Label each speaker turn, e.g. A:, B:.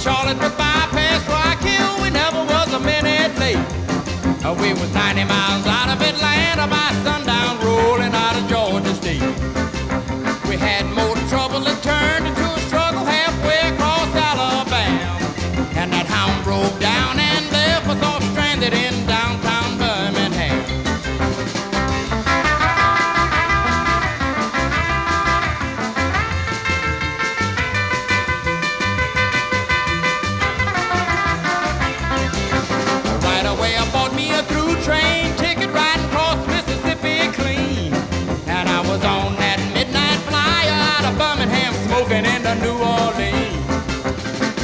A: Charlotte with bypass Rockhill, we never was a minute late. We was 90 miles out of Atlanta by sundown, rolling out of Georgia State. We had more trouble that turned into a struggle halfway across Alabama. And that hound broke down and left us all stranded in downtown Birmingham. Right away up